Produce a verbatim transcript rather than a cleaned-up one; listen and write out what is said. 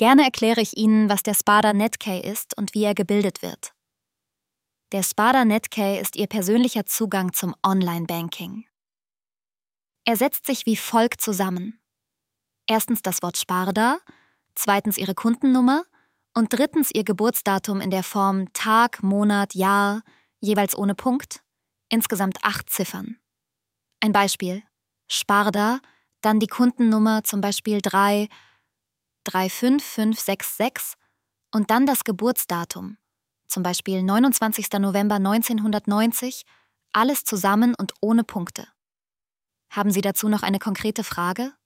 Gerne erkläre ich Ihnen, was der Sparda Netkey ist und wie er gebildet wird. Der Sparda Netkey ist Ihr persönlicher Zugang zum Online-Banking. Er setzt sich wie folgt zusammen. Erstens das Wort Sparda, zweitens Ihre Kundennummer und drittens Ihr Geburtsdatum in der Form Tag, Monat, Jahr, jeweils ohne Punkt, insgesamt acht Ziffern. Ein Beispiel: Sparda, dann die Kundennummer, zum Beispiel drei drei fünf fünf sechs sechs und dann das Geburtsdatum, zum Beispiel neunundzwanzigster November neunzehnhundertneunzig, alles zusammen und ohne Punkte. Haben Sie dazu noch eine konkrete Frage?